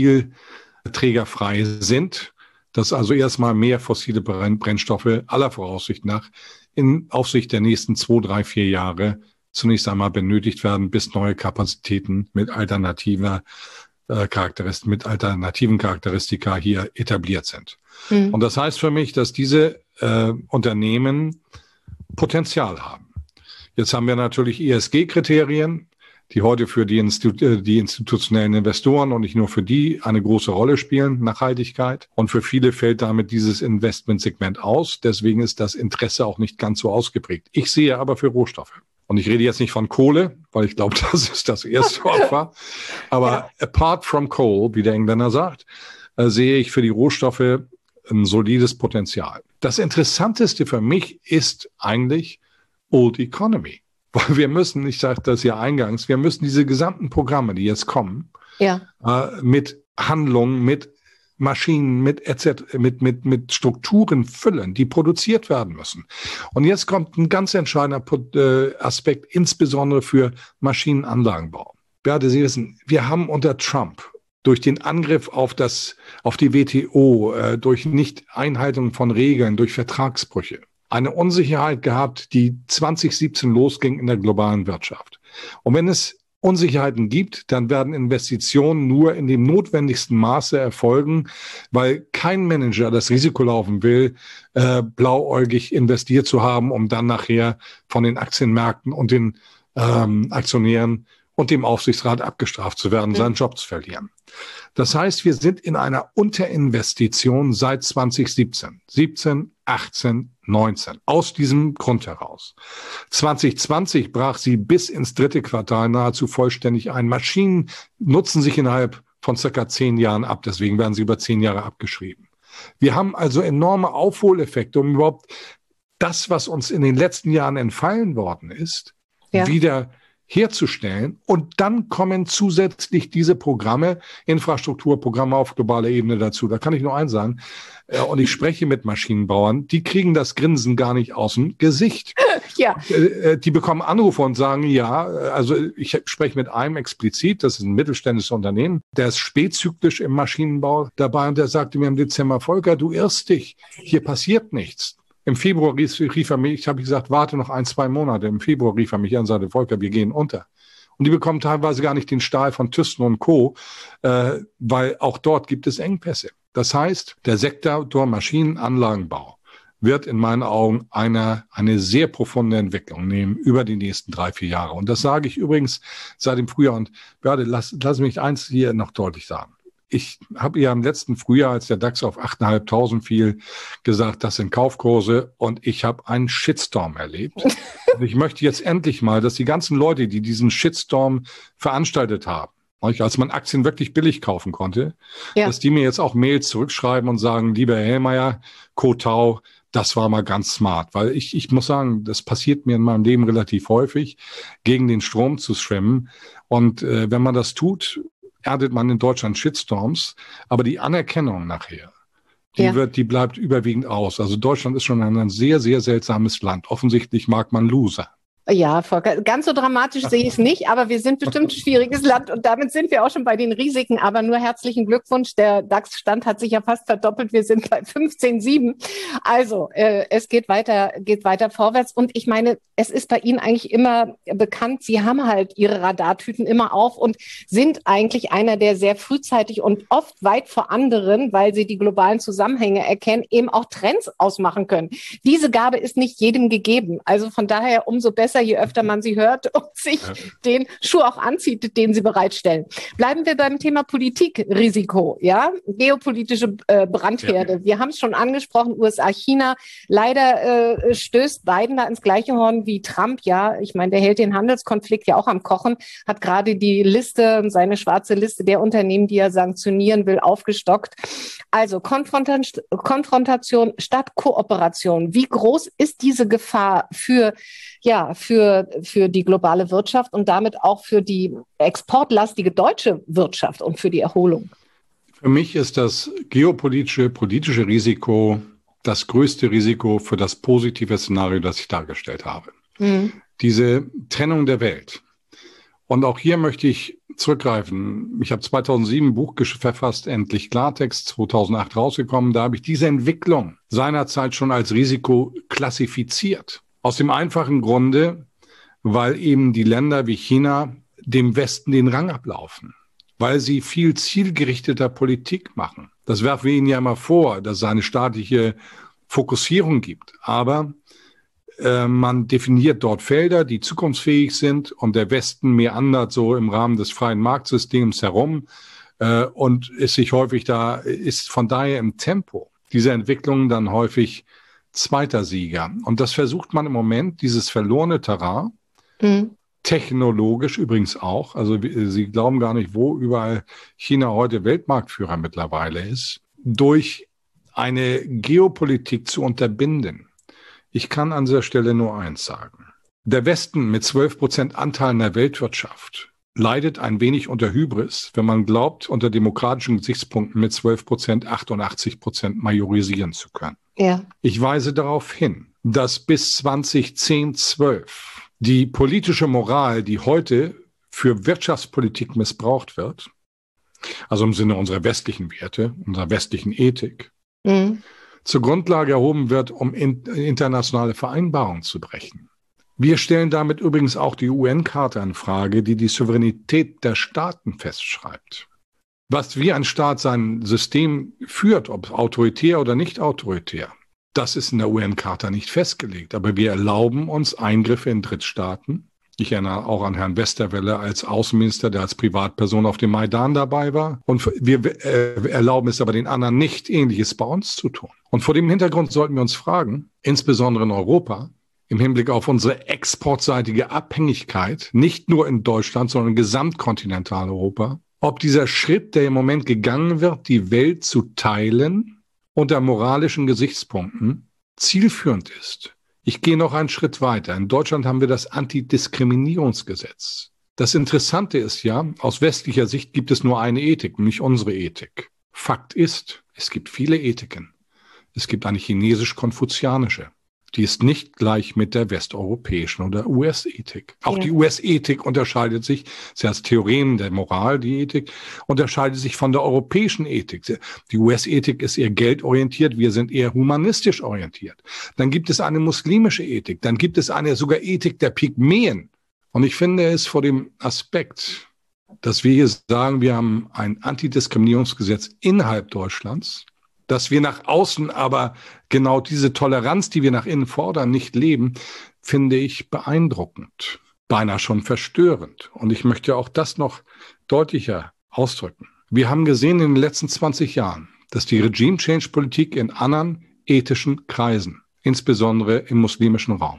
fossilträgerfrei sind. Dass also erstmal mehr fossile Brennstoffe aller Voraussicht nach in Aufsicht der nächsten zwei, drei, vier Jahre zunächst einmal benötigt werden, bis neue Kapazitäten mit alternativer äh, Charakteristik, mit alternativen Charakteristika hier etabliert sind. Mhm. Und das heißt für mich, dass diese äh, Unternehmen Potenzial haben. Jetzt haben wir natürlich E S G-Kriterien, die heute für die, Institu- die institutionellen Investoren und nicht nur für die eine große Rolle spielen, Nachhaltigkeit. Und für viele fällt damit dieses Investmentsegment aus. Deswegen ist das Interesse auch nicht ganz so ausgeprägt. Ich sehe aber für Rohstoffe. Und ich rede jetzt nicht von Kohle, weil ich glaube, das ist das erste Opfer. Aber ja. Apart from coal, wie der Engländer sagt, äh, sehe ich für die Rohstoffe ein solides Potenzial. Das Interessanteste für mich ist eigentlich Old Economy. Weil wir müssen, ich sagte das ja eingangs, wir müssen diese gesamten Programme, die jetzt kommen, ja. äh, mit Handlungen, mit Maschinen, mit et cetera, mit, mit, mit Strukturen füllen, die produziert werden müssen. Und jetzt kommt ein ganz entscheidender äh, Aspekt, insbesondere für Maschinenanlagenbau. Beate, Sie wissen, wir haben unter Trump durch den Angriff auf das, auf die W T O, äh, durch Nicht-Einhaltung von Regeln, durch Vertragsbrüche, eine Unsicherheit gehabt, die zwanzig siebzehn losging in der globalen Wirtschaft. Und wenn es Unsicherheiten gibt, dann werden Investitionen nur in dem notwendigsten Maße erfolgen, weil kein Manager das Risiko laufen will, äh, blauäugig investiert zu haben, um dann nachher von den Aktienmärkten und den ähm, Aktionären und dem Aufsichtsrat abgestraft zu werden, mhm. seinen Job zu verlieren. Das heißt, wir sind in einer Unterinvestition seit zwanzig siebzehn, siebzehn, achtzehn, neunzehn. Aus diesem Grund heraus. zwanzig zwanzig brach sie bis ins dritte Quartal nahezu vollständig ein. Maschinen nutzen sich innerhalb von circa zehn Jahren ab. Deswegen werden sie über zehn Jahre abgeschrieben. Wir haben also enorme Aufholeffekte, um überhaupt das, was uns in den letzten Jahren entfallen worden ist, ja. wieder herzustellen. Und dann kommen zusätzlich diese Programme, Infrastrukturprogramme auf globaler Ebene dazu. Da kann ich nur eins sagen. Und ich spreche mit Maschinenbauern, die kriegen das Grinsen gar nicht aus dem Gesicht. Ja. Die bekommen Anrufe und sagen, ja, also ich spreche mit einem explizit, das ist ein mittelständisches Unternehmen, der ist spätzyklisch im Maschinenbau dabei und der sagte mir im Dezember, Volker, du irrst dich, hier passiert nichts. Im Februar rief, rief er mich, ich habe gesagt, warte noch ein, zwei Monate. Im Februar rief er mich an und sagte, Volker, wir gehen unter. Und die bekommen teilweise gar nicht den Stahl von Thyssen und Co., äh, weil auch dort gibt es Engpässe. Das heißt, der Sektor Maschinenanlagenbau wird in meinen Augen eine, eine sehr profunde Entwicklung nehmen über die nächsten drei, vier Jahre. Und das sage ich übrigens seit dem Frühjahr. Und Börde, lass, lass mich eins hier noch deutlich sagen. Ich habe ja im letzten Frühjahr, als der DAX auf achttausendfünfhundert fiel, gesagt, das sind Kaufkurse und ich habe einen Shitstorm erlebt. Und ich möchte jetzt endlich mal, dass die ganzen Leute, die diesen Shitstorm veranstaltet haben, als man Aktien wirklich billig kaufen konnte, ja. dass die mir jetzt auch Mails zurückschreiben und sagen, lieber Herr Hellmeier, Kotau, das war mal ganz smart. Weil ich, ich muss sagen, das passiert mir in meinem Leben relativ häufig, gegen den Strom zu schwimmen. Und äh, wenn man das tut, erntet man in Deutschland Shitstorms, aber die Anerkennung nachher, die ja. wird, die bleibt überwiegend aus. Also Deutschland ist schon ein sehr, sehr seltsames Land. Offensichtlich mag man Loser. Ja, Volker, ganz so dramatisch sehe ich es nicht, aber wir sind bestimmt ein schwieriges Land und damit sind wir auch schon bei den Risiken. Aber nur herzlichen Glückwunsch, der DAX-Stand hat sich ja fast verdoppelt. Wir sind bei fünfzehn Komma sieben. Also äh, es geht weiter, geht weiter vorwärts. Und ich meine, es ist bei Ihnen eigentlich immer bekannt, Sie haben halt Ihre Radartüten immer auf und sind eigentlich einer, der sehr frühzeitig und oft weit vor anderen, weil Sie die globalen Zusammenhänge erkennen, eben auch Trends ausmachen können. Diese Gabe ist nicht jedem gegeben. Also von daher umso besser, je öfter man sie hört und sich ja. den Schuh auch anzieht, den sie bereitstellen. Bleiben wir beim Thema Politikrisiko, ja, geopolitische äh, Brandherde. Ja. Wir haben es schon angesprochen, U S A, China. Leider äh, stößt Biden da ins gleiche Horn wie Trump. Ja, ich meine, der hält den Handelskonflikt ja auch am Kochen, hat gerade die Liste, seine schwarze Liste der Unternehmen, die er sanktionieren will, aufgestockt. Also Konfrontation, Konfrontation statt Kooperation. Wie groß ist diese Gefahr für ja, für, für die globale Wirtschaft und damit auch für die exportlastige deutsche Wirtschaft und für die Erholung? Für mich ist das geopolitische, politische Risiko das größte Risiko für das positive Szenario, das ich dargestellt habe. Mhm. Diese Trennung der Welt. Und auch hier möchte ich zurückgreifen. Ich habe zweitausendsieben ein Buch verfasst, Endlich Klartext, zweitausendacht rausgekommen. Da habe ich diese Entwicklung seinerzeit schon als Risiko klassifiziert. Aus dem einfachen Grunde, weil eben die Länder wie China dem Westen den Rang ablaufen, weil sie viel zielgerichteter Politik machen. Das werfen wir ihnen ja immer vor, dass es eine staatliche Fokussierung gibt. Aber äh, man definiert dort Felder, die zukunftsfähig sind und der Westen meandert so im Rahmen des freien Marktsystems herum äh, und ist sich häufig da, ist von daher im Tempo dieser Entwicklungen dann häufig zweiter Sieger. Und das versucht man im Moment, dieses verlorene Terrain, mhm. technologisch übrigens auch, also Sie glauben gar nicht, wo überall China heute Weltmarktführer mittlerweile ist, durch eine Geopolitik zu unterbinden. Ich kann an dieser Stelle nur eins sagen. Der Westen mit zwölf Prozent Anteil in der Weltwirtschaft leidet ein wenig unter Hybris, wenn man glaubt, unter demokratischen Gesichtspunkten mit zwölf Prozent achtundachtzig Prozent majorisieren zu können. Ja. Ich weise darauf hin, dass bis zweitausendzehn, zwölf die politische Moral, die heute für Wirtschaftspolitik missbraucht wird, also im Sinne unserer westlichen Werte, unserer westlichen Ethik, mhm. zur Grundlage erhoben wird, um in, internationale Vereinbarungen zu brechen. Wir stellen damit übrigens auch die U N-Charta in Frage, die die Souveränität der Staaten festschreibt. Was wie ein Staat sein System führt, ob autoritär oder nicht autoritär, das ist in der U N-Charta nicht festgelegt. Aber wir erlauben uns Eingriffe in Drittstaaten. Ich erinnere auch an Herrn Westerwelle als Außenminister, der als Privatperson auf dem Maidan dabei war. Und wir äh, erlauben es aber den anderen nicht, Ähnliches bei uns zu tun. Und vor dem Hintergrund sollten wir uns fragen, insbesondere in Europa, im Hinblick auf unsere exportseitige Abhängigkeit, nicht nur in Deutschland, sondern in Gesamtkontinentaleuropa, ob dieser Schritt, der im Moment gegangen wird, die Welt zu teilen, unter moralischen Gesichtspunkten zielführend ist. Ich gehe noch einen Schritt weiter. In Deutschland haben wir das Antidiskriminierungsgesetz. Das Interessante ist ja, aus westlicher Sicht gibt es nur eine Ethik, nämlich unsere Ethik. Fakt ist, es gibt viele Ethiken. Es gibt eine chinesisch-konfuzianische. Die ist nicht gleich mit der westeuropäischen oder U S-Ethik. Auch ja. Die U S-Ethik unterscheidet sich, sie heißt Theorien der Moral, die Ethik, unterscheidet sich von der europäischen Ethik. Die U S-Ethik ist eher geldorientiert, wir sind eher humanistisch orientiert. Dann gibt es eine muslimische Ethik, dann gibt es eine sogar Ethik der Pygmäen. Und ich finde es vor dem Aspekt, dass wir hier sagen, wir haben ein Antidiskriminierungsgesetz innerhalb Deutschlands, dass wir nach außen aber genau diese Toleranz, die wir nach innen fordern, nicht leben, finde ich beeindruckend, beinahe schon verstörend. Und ich möchte auch das noch deutlicher ausdrücken. Wir haben gesehen in den letzten zwanzig Jahren, dass die Regime-Change-Politik in anderen ethischen Kreisen, insbesondere im muslimischen Raum,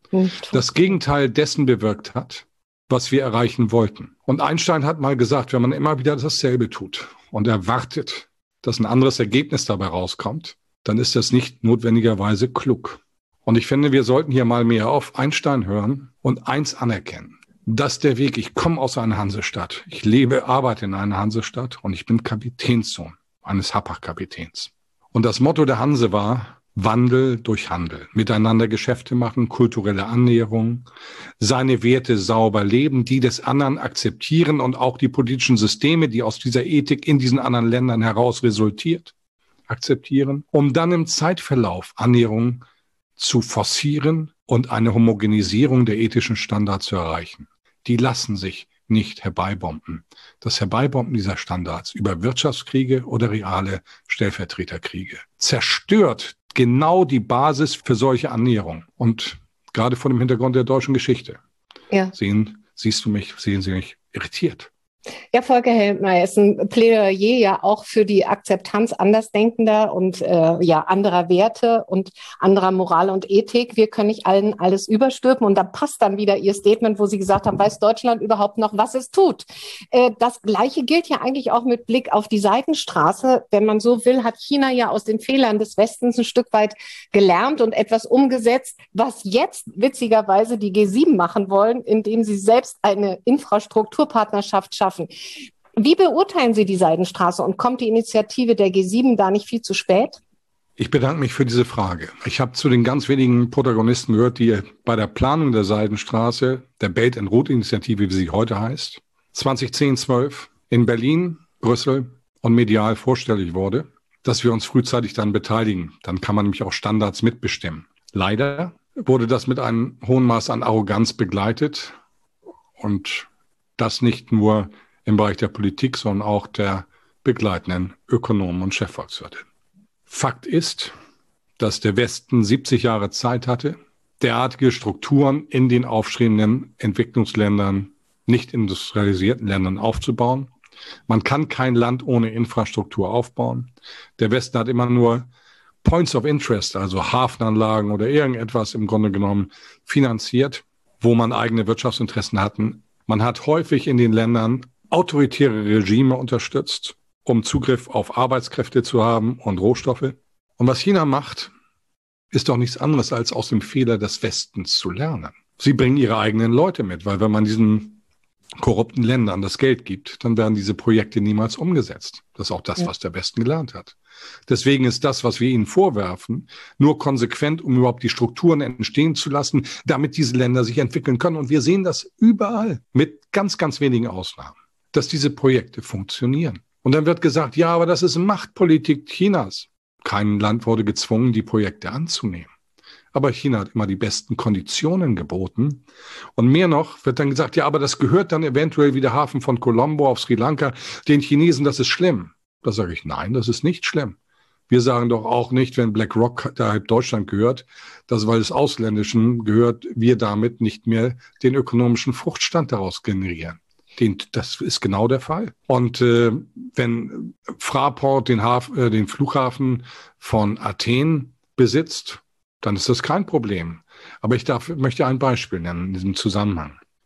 das Gegenteil dessen bewirkt hat, was wir erreichen wollten. Und Einstein hat mal gesagt, wenn man immer wieder dasselbe tut und erwartet, dass ein anderes Ergebnis dabei rauskommt, dann ist das nicht notwendigerweise klug. Und ich finde, wir sollten hier mal mehr auf Einstein hören und eins anerkennen. Dass der Weg, ich komme aus einer Hansestadt, ich lebe, arbeite in einer Hansestadt und ich bin Kapitänssohn eines Hapag-Kapitäns. Und das Motto der Hanse war, Wandel durch Handel, miteinander Geschäfte machen, kulturelle Annäherung, seine Werte sauber leben, die des anderen akzeptieren und auch die politischen Systeme, die aus dieser Ethik in diesen anderen Ländern heraus resultiert, akzeptieren, um dann im Zeitverlauf Annäherung zu forcieren und eine Homogenisierung der ethischen Standards zu erreichen. Die lassen sich nicht herbeibomben. Das Herbeibomben dieser Standards über Wirtschaftskriege oder reale Stellvertreterkriege zerstört genau die Basis für solche Annäherung. Und gerade vor dem Hintergrund der deutschen Geschichte ja. sehen, siehst du mich, sehen Sie mich irritiert. Ja, Volker Helmeier ist ein Plädoyer ja auch für die Akzeptanz andersdenkender und äh, ja anderer Werte und anderer Moral und Ethik. Wir können nicht allen alles überstülpen. Und da passt dann wieder Ihr Statement, wo Sie gesagt haben, weiß Deutschland überhaupt noch, was es tut? Äh, das Gleiche gilt ja eigentlich auch mit Blick auf die Seidenstraße. Wenn man so will, hat China ja aus den Fehlern des Westens ein Stück weit gelernt und etwas umgesetzt, was jetzt witzigerweise die G sieben machen wollen, indem sie selbst eine Infrastrukturpartnerschaft schaffen. Wie beurteilen Sie die Seidenstraße und kommt die Initiative der G sieben da nicht viel zu spät? Ich bedanke mich für diese Frage. Ich habe zu den ganz wenigen Protagonisten gehört, die bei der Planung der Seidenstraße, der Belt and Road Initiative, wie sie heute heißt, zwanzig zehn zwölf in Berlin, Brüssel und medial vorstellig wurde, dass wir uns frühzeitig dann beteiligen. Dann kann man nämlich auch Standards mitbestimmen. Leider wurde das mit einem hohen Maß an Arroganz begleitet und das nicht nur im Bereich der Politik, sondern auch der begleitenden Ökonomen und Chefvolkswirte. Fakt ist, dass der Westen siebzig Jahre Zeit hatte, derartige Strukturen in den aufstrebenden Entwicklungsländern, nicht industrialisierten Ländern aufzubauen. Man kann kein Land ohne Infrastruktur aufbauen. Der Westen hat immer nur Points of Interest, also Hafenanlagen oder irgendetwas im Grunde genommen finanziert, wo man eigene Wirtschaftsinteressen hatten. Man hat häufig in den Ländern autoritäre Regime unterstützt, um Zugriff auf Arbeitskräfte zu haben und Rohstoffe. Und was China macht, ist doch nichts anderes, als aus dem Fehler des Westens zu lernen. Sie bringen ihre eigenen Leute mit, weil wenn man diesen korrupten Ländern das Geld gibt, dann werden diese Projekte niemals umgesetzt. Das ist auch das, ja. was der Westen gelernt hat. Deswegen ist das, was wir ihnen vorwerfen, nur konsequent, um überhaupt die Strukturen entstehen zu lassen, damit diese Länder sich entwickeln können. Und wir sehen das überall, mit ganz, ganz wenigen Ausnahmen, dass diese Projekte funktionieren. Und dann wird gesagt, ja, aber das ist Machtpolitik Chinas. Kein Land wurde gezwungen, die Projekte anzunehmen. Aber China hat immer die besten Konditionen geboten. Und mehr noch wird dann gesagt, ja, aber das gehört dann eventuell wie der Hafen von Colombo auf Sri Lanka den Chinesen, das ist schlimm. Da sage ich, nein, das ist nicht schlimm. Wir sagen doch auch nicht, wenn BlackRock da halb Deutschland gehört, dass, weil es Ausländischen gehört, wir damit nicht mehr den ökonomischen Fruchtstand daraus generieren. Den, das ist genau der Fall. Und äh, wenn Fraport den, Haf, äh, den Flughafen von Athen besitzt, dann ist das kein Problem. Aber ich darf, möchte ein Beispiel nennen in diesem Zusammenhang.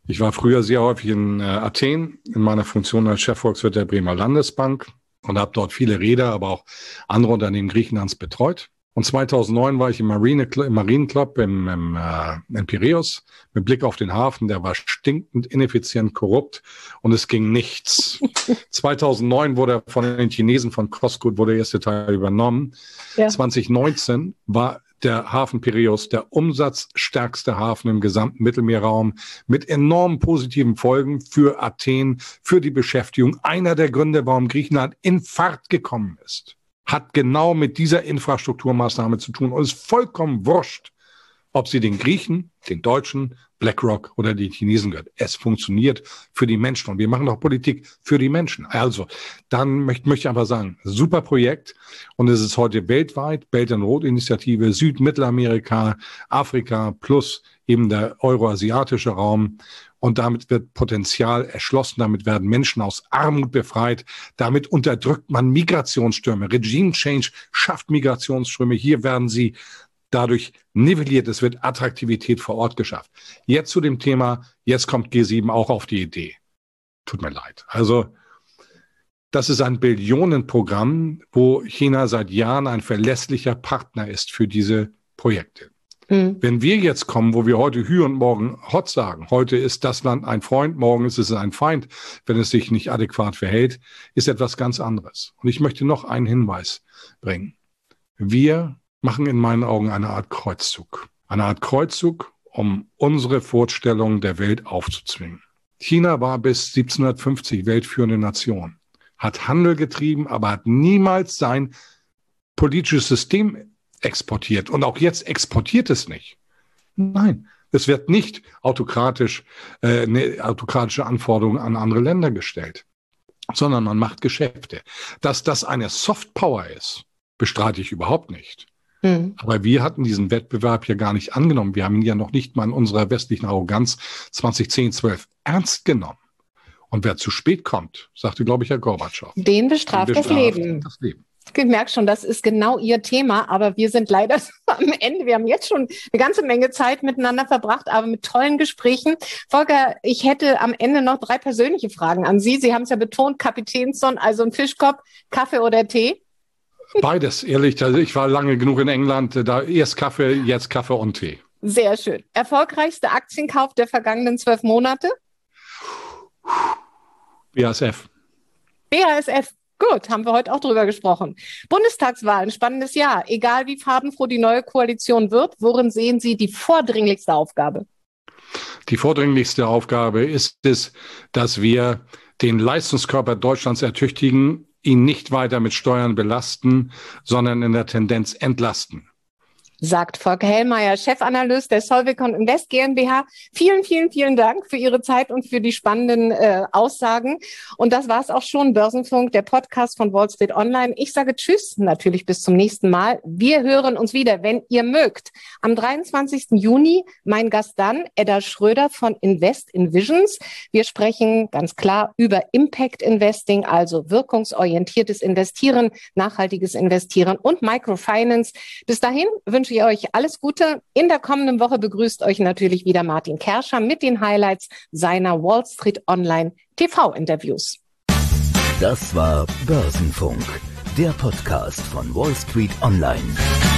Ich war früher sehr häufig in äh, Athen in meiner Funktion als Chefvolkswirt der Bremer Landesbank und habe dort viele Reeder, aber auch andere Unternehmen Griechenlands betreut. Und zweitausendneun war ich im Marine, im Marinenclub im, im, äh, in Piräus mit Blick auf den Hafen. Der war stinkend, ineffizient, korrupt und es ging nichts. zweitausendneun wurde von den Chinesen von Costco wurde der erste Teil übernommen. Ja. zwanzig neunzehn war der Hafen Piräus der umsatzstärkste Hafen im gesamten Mittelmeerraum mit enormen positiven Folgen für Athen, für die Beschäftigung. Einer der Gründe, warum Griechenland in Fahrt gekommen ist, hat genau mit dieser Infrastrukturmaßnahme zu tun. Und es ist vollkommen wurscht, ob sie den Griechen, den Deutschen, BlackRock oder die Chinesen gehört. Es funktioniert für die Menschen. Und wir machen doch Politik für die Menschen. Also, dann möchte, möchte ich einfach sagen, super Projekt. Und es ist heute weltweit, Belt and Road Initiative, Süd-, Mittelamerika, Afrika plus eben der euroasiatische Raum. Und damit wird Potenzial erschlossen, damit werden Menschen aus Armut befreit, damit unterdrückt man Migrationsströme. Regime Change schafft Migrationsströme, hier werden sie dadurch nivelliert, es wird Attraktivität vor Ort geschafft. Jetzt zu dem Thema, jetzt kommt G sieben auch auf die Idee. Tut mir leid. Also das ist ein Billionenprogramm, wo China seit Jahren ein verlässlicher Partner ist für diese Projekte. Wenn wir jetzt kommen, wo wir heute Hü und morgen Hot sagen, heute ist das Land ein Freund, morgen ist es ein Feind, wenn es sich nicht adäquat verhält, ist etwas ganz anderes. Und ich möchte noch einen Hinweis bringen. Wir machen in meinen Augen eine Art Kreuzzug. Eine Art Kreuzzug, um unsere Vorstellungen der Welt aufzuzwingen. China war bis siebzehnhundertfünfzig weltführende Nation, hat Handel getrieben, aber hat niemals sein politisches System exportiert. Und auch jetzt exportiert es nicht. Nein, es wird nicht autokratisch, äh, ne, autokratische Anforderungen an andere Länder gestellt, sondern man macht Geschäfte. Dass das eine Softpower ist, bestreite ich überhaupt nicht. Mhm. Aber wir hatten diesen Wettbewerb ja gar nicht angenommen. Wir haben ihn ja noch nicht mal in unserer westlichen Arroganz zwanzig zehn, zwölf ernst genommen. Und wer zu spät kommt, sagte, glaube ich, Herr Gorbatschow. Den bestraft, Den bestraft das Leben. Das Leben. Ich merke schon, das ist genau Ihr Thema, aber wir sind leider am Ende. Wir haben jetzt schon eine ganze Menge Zeit miteinander verbracht, aber mit tollen Gesprächen. Volker, ich hätte am Ende noch drei persönliche Fragen an Sie. Sie haben es ja betont, Kapitänsson, also ein Fischkopf, Kaffee oder Tee? Beides, ehrlich. Also ich war lange genug in England, da erst Kaffee, jetzt Kaffee und Tee. Sehr schön. Erfolgreichster Aktienkauf der vergangenen zwölf Monate? B A S F. B A S F. Gut, haben wir heute auch drüber gesprochen. Bundestagswahlen, spannendes Jahr. Egal wie farbenfroh die neue Koalition wird, worin sehen Sie die vordringlichste Aufgabe? Die vordringlichste Aufgabe ist es, dass wir den Leistungskörper Deutschlands ertüchtigen, ihn nicht weiter mit Steuern belasten, sondern in der Tendenz entlasten. Sagt Volker Hellmeier, Chefanalyst der Solvecon Invest GmbH. Vielen, vielen, vielen Dank für Ihre Zeit und für die spannenden äh, Aussagen. Und das war es auch schon, Börsenfunk, der Podcast von Wall Street Online. Ich sage Tschüss, natürlich bis zum nächsten Mal. Wir hören uns wieder, wenn ihr mögt. Am dreiundzwanzigsten Juni, mein Gast dann, Edda Schröder von Invest in Visions. Wir sprechen ganz klar über Impact Investing, also wirkungsorientiertes Investieren, nachhaltiges Investieren und Microfinance. Bis dahin wünsche ich euch alles Gute. In der kommenden Woche begrüßt euch natürlich wieder Martin Kerscher mit den Highlights seiner Wall Street Online T V-Interviews. Das war Börsenfunk, der Podcast von Wall Street Online.